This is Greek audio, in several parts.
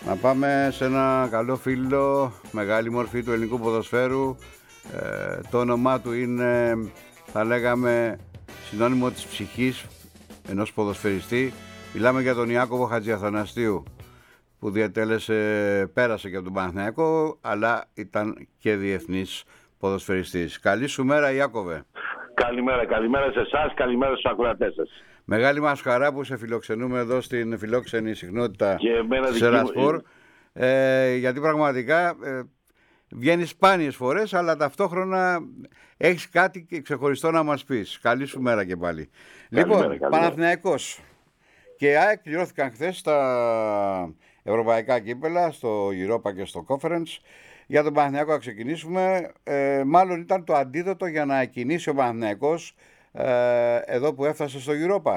Να πάμε σε ένα καλό φίλο, μεγάλη μορφή του ελληνικού ποδοσφαίρου. Το όνομά του είναι, θα λέγαμε, συνώνυμο της ψυχής ενός ποδοσφαιριστή. Μιλάμε για τον Ιάκωβο Χατζιαθαναστίου, που πέρασε και από τον Παναθηναϊκό, αλλά ήταν και διεθνής ποδοσφαιριστής. Καλή σου μέρα, Ιάκωβε. Καλημέρα σε εσάς, καλημέρα στους ακροατές σας. Μεγάλη μας χαρά που σε φιλοξενούμε εδώ στην φιλόξενη συχνότητα της Ελασπορ. Γιατί πραγματικά βγαίνεις σπάνιες φορές, αλλά ταυτόχρονα έχεις κάτι ξεχωριστό να μας πεις. Καλή σου μέρα και πάλι. Λοιπόν, Παναθηναϊκός και ΑΕΚ κληρώθηκαν χθες στα ευρωπαϊκά κύπελα, στο Europa και στο Conference. Για τον Παναθηναϊκό να ξεκινήσουμε. Μάλλον ήταν το αντίδοτο για να κινήσει ο Παναθηναϊκός εδώ που έφτασε στο Europa.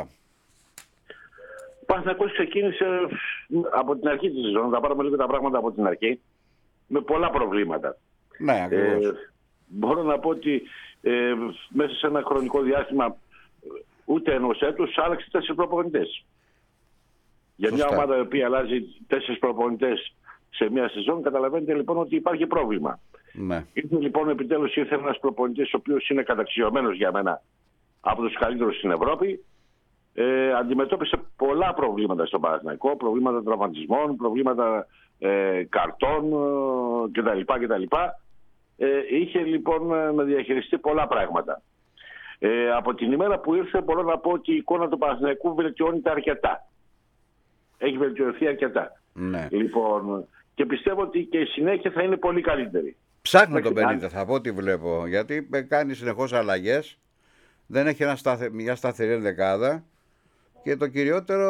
Ο Παναθηναϊκός ξεκίνησε από την αρχή της σεζόν, θα πάρουμε λίγο τα πράγματα από την αρχή, με πολλά προβλήματα. Ναι, ακριβώς. Μπορώ να πω ότι μέσα σε ένα χρονικό διάστημα ούτε ενός έτους άλλαξε 4 προπονητές. Για μια ομάδα η οποία αλλάζει 4 προπονητές σε μια σεζόν, καταλαβαίνετε λοιπόν ότι υπάρχει πρόβλημα. Ναι. Λοιπόν, επιτέλους ήρθε ένας προπονητής ο οποίος είναι καταξιωμένος για μένα από τους καλύτερους στην Ευρώπη. Αντιμετώπισε πολλά προβλήματα στον Παναθηναϊκό, προβλήματα τραυματισμών, προβλήματα καρτών κτλ. Είχε λοιπόν να διαχειριστεί πολλά πράγματα. Από την ημέρα που ήρθε μπορώ να πω ότι η εικόνα του Παναθηναϊκού βελτιώνεται αρκετά. Έχει βελτιωθεί αρκετά. Ναι. Λοιπόν, και πιστεύω ότι και η συνέχεια θα είναι πολύ καλύτερη. Ψάχνω τον Πενίτα, θα πω ότι βλέπω, γιατί κάνει συνεχώς αλλαγές. Δεν έχει μια σταθερή ενδεκάδα. Και το κυριότερο,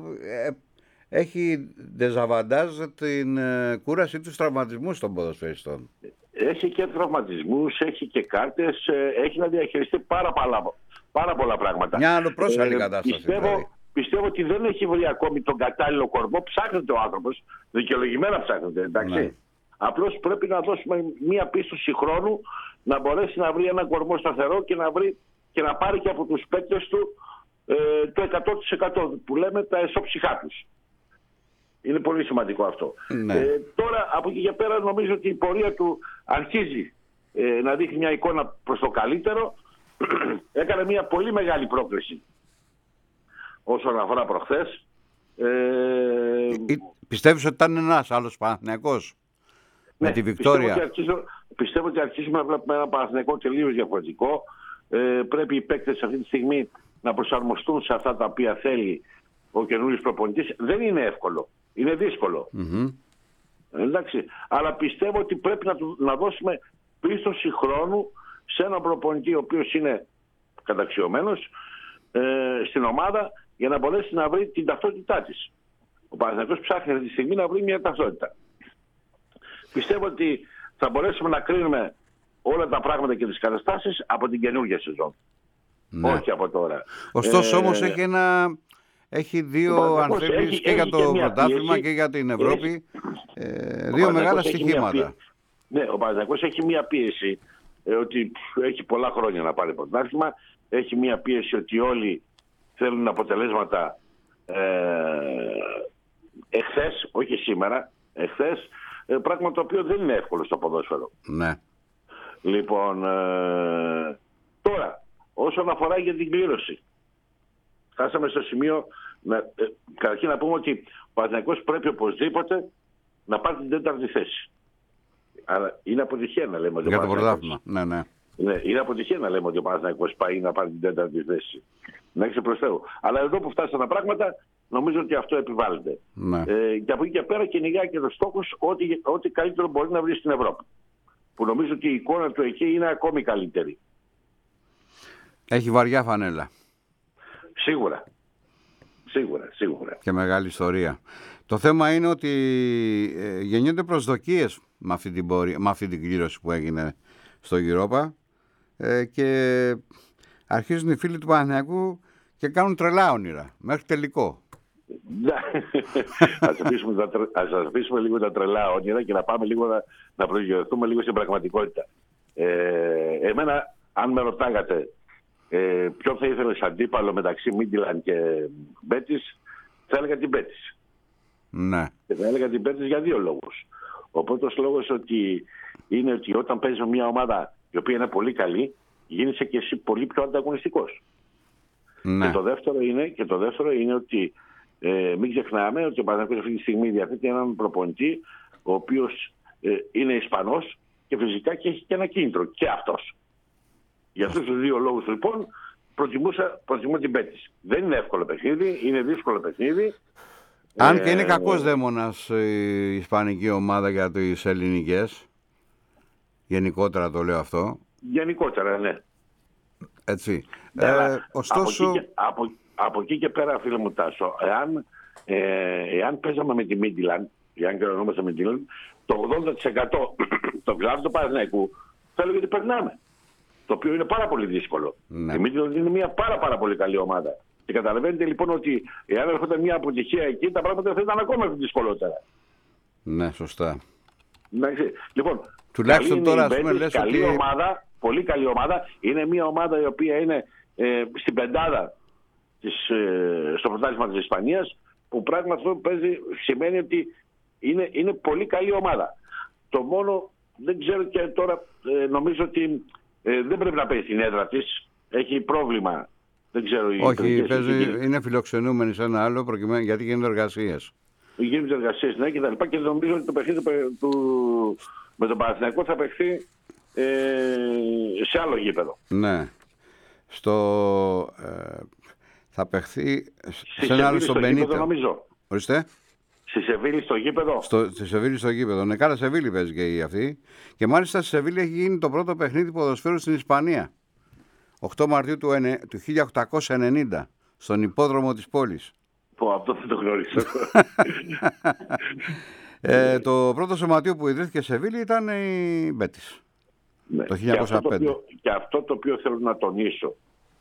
έχει ντεζαβαντάζ την κούραση του τραυματισμού των ποδοσφαιριστών. Έχει και τραυματισμούς, έχει και κάρτες, έχει να διαχειριστεί πάρα πολλά πράγματα. Μια αλλοπρόσαλη κατάσταση. Πιστεύω ότι δεν έχει βρει ακόμη τον κατάλληλο κορμό. Ψάχνεται ο άνθρωπος, δικαιολογημένα ψάχνεται, εντάξει. Ναι. Απλώς πρέπει να δώσουμε μία πίστοση χρόνου να μπορέσει να βρει ένα κορμό σταθερό και να πάρει και από τους παίκτες του το 100% που λέμε τα εσωψυχά τους. Είναι πολύ σημαντικό αυτό. Ναι. Τώρα από εκεί και πέρα νομίζω ότι η πορεία του αρχίζει να δείχνει μια εικόνα προς το καλύτερο. Έκανε μια πολύ μεγάλη πρόκληση όσον αφορά προχθές. Πιστεύεις ότι ήταν ένας άλλος Παναθηναϊκός με τη Βικτόρια? Πιστεύω ότι αρχίζουμε να βλέπουμε ένα Παναθηναϊκό τελείως διαφορετικό. Πρέπει οι παίκτες αυτή τη στιγμή να προσαρμοστούν σε αυτά τα οποία θέλει ο καινούριος προπονητής. Δεν είναι εύκολο. Είναι δύσκολο. Mm-hmm. Εντάξει. Αλλά πιστεύω ότι πρέπει να δώσουμε πίστοση χρόνου σε έναν προπονητή ο οποίος είναι καταξιωμένος στην ομάδα για να μπορέσει να βρει την ταυτότητά της. Ο Παναθηναϊκός ψάχνει αυτή τη στιγμή να βρει μια ταυτότητα. Πιστεύω ότι θα μπορέσουμε να κρίνουμε όλα τα πράγματα και τις καταστάσεις από την καινούργια σεζόν. Ναι. Όχι από τώρα. Ωστόσο όμως έχει δύο ανθέμεις και για το πρωτάθλημα και για την Ευρώπη. Δύο μεγάλα στοιχήματα. Ναι, ο Παναθηναϊκός έχει μία πίεση ότι έχει πολλά χρόνια να πάρει πρωτάθλημα. Έχει μία πίεση ότι όλοι θέλουν αποτελέσματα εχθές, όχι σήμερα, εχθές. Πράγμα το οποίο δεν είναι εύκολο στο ποδόσφαιρο. Ναι. Λοιπόν, τώρα, όσον αφορά για την κλήρωση, φτάσαμε στο σημείο, καταρχήν να πούμε ότι ο Παναθηναϊκός πρέπει οπωσδήποτε να πάρει την 4η θέση. Αλλά είναι αποτυχία να λέμε ότι για το πρωτάθλημα. Ναι, ναι. Ναι, είναι αποτυχία να λέμε ότι ο Παναθηναϊκός πάει να πάρει την 4η θέση. Να έχει προς Θεού. Αλλά εδώ που φτάσαν τα πράγματα, νομίζω ότι αυτό επιβάλλεται. Ναι. Και από εκεί και πέρα κυνηγάει και τους στόχους ό,τι καλύτερο μπορεί να βρει στην Ευρώπη. Που νομίζω ότι η εικόνα του εκεί είναι ακόμη καλύτερη. Έχει βαριά φανέλα. Σίγουρα. Και μεγάλη ιστορία. Το θέμα είναι ότι γεννιούνται προσδοκίες με αυτή την κλήρωση που έγινε στο Europa και αρχίζουν οι φίλοι του Παναθηναϊκού και κάνουν τρελά όνειρα μέχρι τελικό. Ας αφήσουμε λίγο τα τρελά όνειρα και να πάμε λίγο να προσγειωθούμε λίγο στην πραγματικότητα. Εμένα, αν με ρωτάγατε ποιον θα ήθελες αντίπαλο μεταξύ Μίντιλαν και Μπέτις, θα έλεγα την Μπέτις. Ναι. Και θα έλεγα την παίρνεις για δύο λόγους. Ο πρώτος λόγος είναι ότι όταν παίζεις μια ομάδα η οποία είναι πολύ καλή, γίνεσαι και εσύ πολύ πιο ανταγωνιστικός. Ναι. Και το δεύτερο είναι ότι μην ξεχνάμε ότι ο Παναθηναϊκός αυτή τη στιγμή διαθέτει έναν προπονητή ο οποίος είναι Ισπανός και φυσικά και έχει και ένα κίνητρο και αυτός. Για αυτούς τους δύο λόγους λοιπόν προτιμώ την Μπέτις. Δεν είναι εύκολο παιχνίδι, είναι δύσκολο παιχνίδι. Αν και είναι κακός δαίμονας η ισπανική ομάδα για τις ελληνικές. Γενικότερα το λέω αυτό. Γενικότερα, ναι. Έτσι. Ωστόσο... Από εκεί και πέρα, φίλε μου Τάσο, εάν παίζαμε με τη Μίντιλαντ, εάν κρινόμαστε με τη Μίντιλαντ, το 80% των κλάδων του Παναθηναϊκού θα έλεγε ότι περνάμε. Το οποίο είναι πάρα πολύ δύσκολο. Ναι. Η Μίντιλαντ είναι μια πάρα πολύ καλή ομάδα. Και καταλαβαίνετε λοιπόν ότι εάν έρχονταν μια αποτυχία εκεί, τα πράγματα θα ήταν ακόμα δυσκολότερα. Ναι, σωστά. Λοιπόν, τουλάχιστον τώρα λες καλή ομάδα, πολύ καλή ομάδα. Είναι μια ομάδα η οποία είναι στην πεντάδα στο πρωτάθλημα της Ισπανίας, που πράγμα αυτό που παίζει σημαίνει ότι είναι πολύ καλή ομάδα. Το μόνο, δεν ξέρω, και τώρα νομίζω ότι δεν πρέπει να παίζει στην έδρα της. Έχει πρόβλημα. Δεν ξέρω. Όχι, είναι φιλοξενούμενοι σε ένα άλλο προκειμένου, γιατί γίνονται εργασίες. Γίνονται εργασίες, ναι, και τα λοιπά, και νομίζω ότι το παιχνίδι με τον Παναθηναϊκό θα παιχθεί σε άλλο γήπεδο. Ναι. Θα παιχθεί σε ένα άλλο στον Μπενίτο. Νομίζω. Ορίστε. Στη Σεβίλη στο γήπεδο. Στη Σεβίλη στο γήπεδο. Ναι, καλά, Σεβίλη παίζει και η αυτή. Και μάλιστα στη Σεβίλη έχει γίνει το πρώτο παιχνίδι ποδοσφαίρου στην Ισπανία. 8 Μαρτίου του 1890, στον υπόδρομο της πόλης. Αυτό δεν το γνώρισα. Το πρώτο σωματείο που ιδρύθηκε σε Σεβίλη ήταν η Μπέτις. Ναι. Το 1905. Και αυτό το οποίο θέλω να τονίσω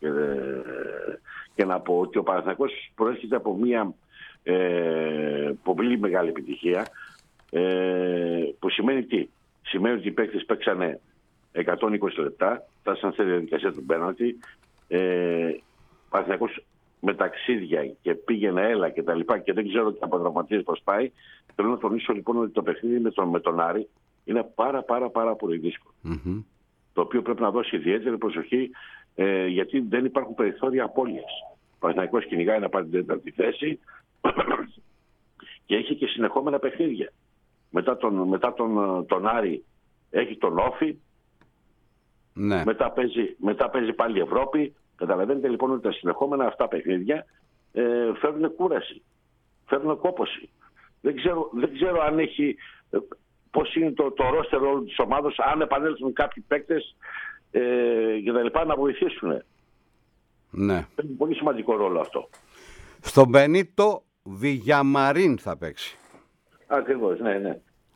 και να πω ότι ο Παναθηναϊκός προέρχεται από μια πολύ μεγάλη επιτυχία, που σημαίνει τι? Σημαίνει ότι οι παίκτες παίξανε 120 λεπτά, φτάσαν στη διαδικασία του πέναλτι, ο Παναθηναϊκός με ταξίδια και πήγαινε έλα και τα λοιπά, και δεν ξέρω τι αποδραματίζει πώς πάει. Θέλω να τονίσω λοιπόν ότι το παιχνίδι με τον Άρη είναι πάρα πολύ δύσκολο. Mm-hmm. Το οποίο πρέπει να δώσει ιδιαίτερη προσοχή, γιατί δεν υπάρχουν περιθώρια απώλειας. Ο Παναθηναϊκός κυνηγάει να πάρει την τέταρτη θέση και έχει και συνεχόμενα παιχνίδια. Μετά τον Άρη έχει τον Όφη, ναι. μετά παίζει πάλι η Ευρώπη. Καταλαβαίνετε λοιπόν ότι τα συνεχόμενα αυτά παιχνίδια φέρνουν κούραση, φέρνουν κόπωση. Δεν ξέρω αν έχει, πώς είναι το ρόστερ όλου της ομάδας, αν επανέλθουν κάποιοι παίκτες και τα λοιπά να βοηθήσουν. Ναι. Έχει πολύ σημαντικό ρόλο αυτό. Στον Μπενίτο Βιγιαμαρίν θα παίξει. Ακριβώς, ναι.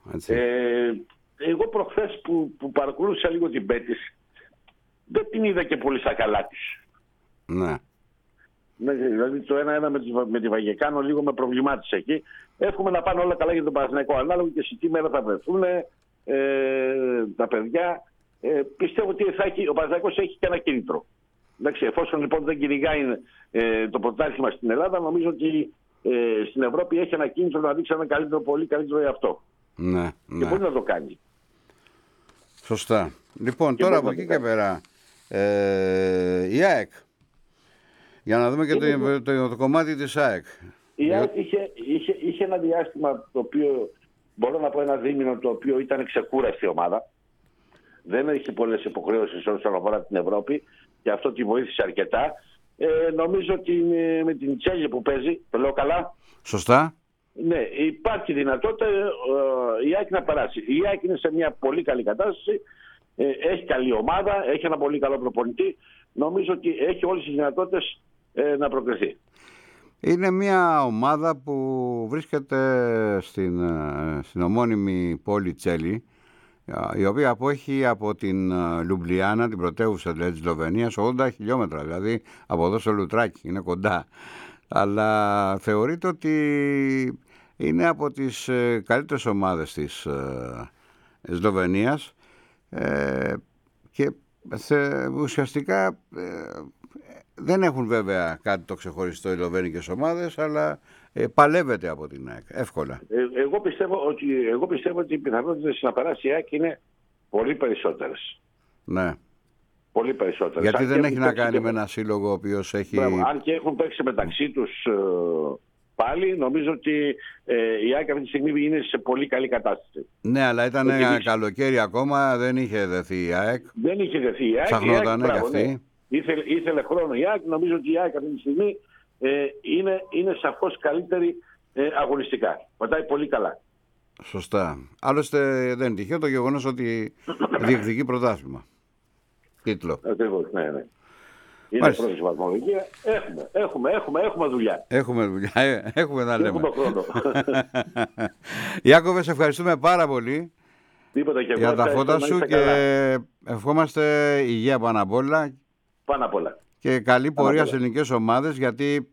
Εγώ προχθές που παρακολούθησα λίγο την Μπέτις, δεν την είδα και πολύ στα καλά της. Ναι. Δηλαδή το 1-1 με τη Βαγεκάνο λίγο με προβλημάτισε εκεί. Εύχομαι να πάνε όλα καλά για τον Παναθηναϊκό, ανάλογα και σε τι μέρα θα βρεθούν τα παιδιά. Πιστεύω ότι ο Παναθηναϊκός έχει και ένα κίνητρο. Εντάξει, εφόσον λοιπόν δεν κυνηγάει το πρωτάθλημα στην Ελλάδα, νομίζω ότι στην Ευρώπη έχει ένα κίνητρο να δείξει ένα πολύ καλύτερο εαυτό. Ναι. Και μπορεί να το κάνει. Σωστά. Λοιπόν, τώρα από εκεί και πέρα, η ΑΕΚ. Για να δούμε και το κομμάτι της ΑΕΚ. Η ΑΕΚ είχε ένα διάστημα το οποίο, μπορώ να πω ένα δίμηνο, το οποίο ήταν ξεκούραστη ομάδα. Δεν είχε πολλές υποχρεώσεις όσον αφορά την Ευρώπη και αυτό τη βοήθησε αρκετά. Νομίζω ότι με την Τσέλια που παίζει, το λέω καλά. Σωστά. Ναι, υπάρχει δυνατότητα η ΑΕΚ να περάσει. Η ΑΕΚ είναι σε μια πολύ καλή κατάσταση. Έχει καλή ομάδα, έχει ένα πολύ καλό προπονητή. Νομίζω ότι έχει όλες τις δυνατότητες να είναι μια ομάδα που βρίσκεται στην ομώνυμη πόλη Τσέλη, η οποία απόχει από την Λουμπλιάνα, την πρωτεύουσα δηλαδή της Σλοβενίας, 80 χιλιόμετρα, δηλαδή από εδώ στο Λουτράκι, είναι κοντά. Αλλά θεωρείται ότι είναι από τις καλύτερες ομάδες της Σλοβενίας και ουσιαστικά δεν έχουν βέβαια κάτι το ξεχωριστό οι σλοβενικές ομάδες, αλλά παλεύεται από την ΑΕΚ εύκολα. Εγώ πιστεύω ότι οι πιθανότητες να περάσει η ΑΕΚ είναι πολύ περισσότερες. Ναι. Πολύ περισσότερες. Γιατί δεν έχει να κάνει με ένα σύλλογο ο οποίος έχει... Αν και έχουν παίξει μεταξύ τους πάλι, νομίζω ότι η ΑΕΚ αυτή τη στιγμή είναι σε πολύ καλή κατάσταση. Ναι, αλλά ήταν καλοκαίρι ακόμα, δεν είχε δεθεί η ΑΕΚ. Δεν είχε δεθεί η ΑΕΚ. Ψαχνότανε κι αυτή. Ήθελε χρόνο η ΑΕΚ. Νομίζω ότι η ΑΕΚ αυτή τη στιγμή είναι σαφώς καλύτερη αγωνιστικά. Πατάει πολύ καλά. Σωστά. Άλλωστε δεν είναι τυχαίο το γεγονός ότι διεκδικεί πρωτάθλημα. Τίτλο. Ακριβώς, ναι. Είναι πρώτη βαθμολογία. Έχουμε δουλειά. Έχουμε δουλειά. Έχουμε να λέμε. Έχουμε χρόνο. Ιάκωβε, σε ευχαριστούμε πάρα πολύ για τα φώτα σου και ευχόμαστε υγεία πάνω απ' όλα. Πάνω απ' όλα. Και καλή πορεία σε ελληνικές ομάδες, γιατί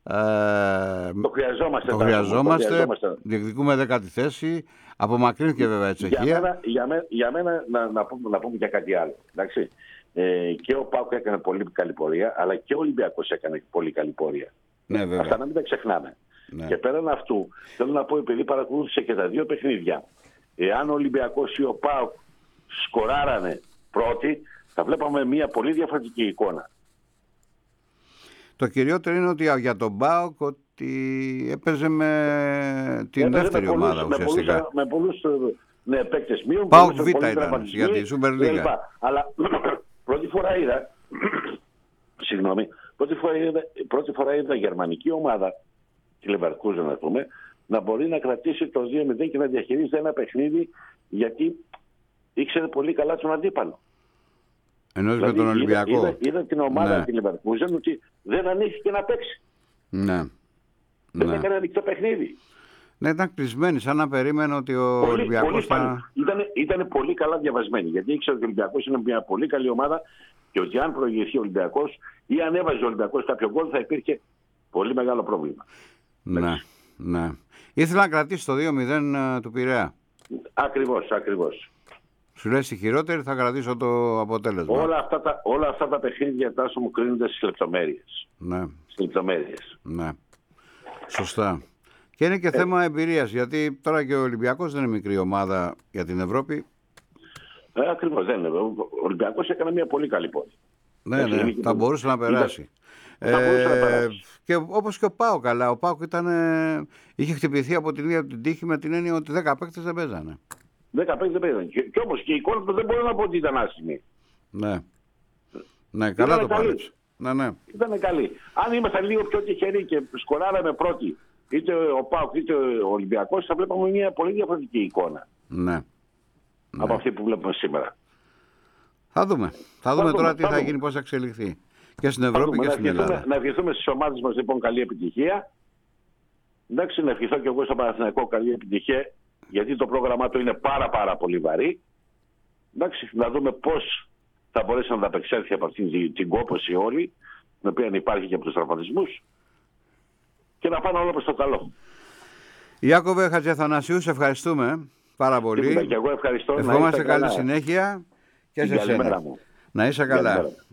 το χρειαζόμαστε. Διεκδικούμε 10η θέση. Απομακρύνθηκε βέβαια η Τσεχία. Για μένα να πούμε και κάτι άλλο. Εντάξει. Και ο ΠΑΟΚ έκανε πολύ καλή πορεία, αλλά και ο Ολυμπιακός έκανε πολύ καλή πορεία. Ναι, βέβαια. Αυτά να μην τα ξεχνάμε. Ναι. Και πέραν αυτού, θέλω να πω, επειδή παρακολούθησε και τα δύο παιχνίδια, εάν ο Ολυμπιακός ή ο ΠΑΟΚ σκοράρανε πρώτοι, θα βλέπαμε μια πολύ διαφορετική εικόνα. Το κυριότερο είναι ότι για τον ΠΑΟΚ ότι έπαιζε με την δεύτερη ομάδα ουσιαστικά. Με πολλούς παίκτες μείων. ΠΑΟΚ Β ήταν για τη Σούπερ Λίγκα. Αλλά πρώτη φορά είδα γερμανική ομάδα, τη Leverkusen να πούμε, να μπορεί να κρατήσει το 2-0 και να διαχειρίζεται ένα παιχνίδι, γιατί ήξερε πολύ καλά τον αντίπαλο. Ενώ δηλαδή, με τον Ολυμπιακό. Είδα την ομάδα τη Leverkusen ότι δεν ανοίχθηκε να παίξει. Ναι. Δεν έκανε ανοιχτό παιχνίδι. Ναι, ήταν κλεισμένη, σαν να περίμενε ότι ο Ολυμπιακός ήταν πολύ καλά διαβασμένη. Γιατί ήξερε ότι ο Ολυμπιακός είναι μια πολύ καλή ομάδα και ότι αν προηγηθεί ο Ολυμπιακός ή αν έβαζε ο Ολυμπιακός κάποιο γκολ θα υπήρχε πολύ μεγάλο πρόβλημα. Ναι. Ήθελα να κρατήσει το 2-0 του Πειραιά. Ακριβώς. Σου λέει στη χειρότερη θα κρατήσω το αποτέλεσμα. Όλα αυτά τα παιχνίδια, Τάσο μου, κρίνονται στις λεπτομέρειες. Ναι. Στις λεπτομέρειες. Ναι. Σωστά. Και είναι και θέμα εμπειρίας, γιατί τώρα και ο Ολυμπιακός δεν είναι μικρή ομάδα για την Ευρώπη. Ακριβώς δεν είναι. Ο Ολυμπιακός έκανε μια πολύ καλή πορεία. Ναι, θα μπορούσε να περάσει. Και όπως και ο ΠΑΟΚ, αλλά ο ΠΑΟΚ είχε χτυπηθεί από την ίδια την τύχη με την έννοια ότι 10 παίκτες δεν παίζανε. 10 παίκτες δεν παίζανε. Και όμως και η εικόνα του δεν μπορώ να πω ότι ήταν άσχημη. Ναι, καλά το πάλεψε. Ναι. Ήταν καλή. Αν ήμασταν λίγο πιο τυχεροί και σκοράραμε πρώτοι, είτε ο ΠΑΟΚ είτε ο Ολυμπιακός, θα βλέπαμε μια πολύ διαφορετική εικόνα. Ναι. Από αυτή που βλέπουμε σήμερα. Θα δούμε τώρα τι θα γίνει, πώς θα εξελιχθεί. Και στην Ευρώπη και στην Ελλάδα. Να ευχηθούμε στις ομάδες μας λοιπόν καλή επιτυχία. Εντάξει, να ευχηθώ και εγώ στο Παναθηναϊκό καλή επιτυχία, γιατί το πρόγραμμά του είναι πάρα πολύ βαρύ. Εντάξει, να δούμε πώς θα μπορέσει να ανταπεξέλθει από αυτήν την κόπωση όλη, την οποία υπάρχει και από τους τραυματισμούς, και να πάνε όλα προς το καλό. Ιάκωβε Χατζηθανασίου, σε ευχαριστούμε πάρα πολύ. Και εγώ ευχαριστώ. Ευχόμαστε καλή συνέχεια και σε σένα. Να είσαι καλά.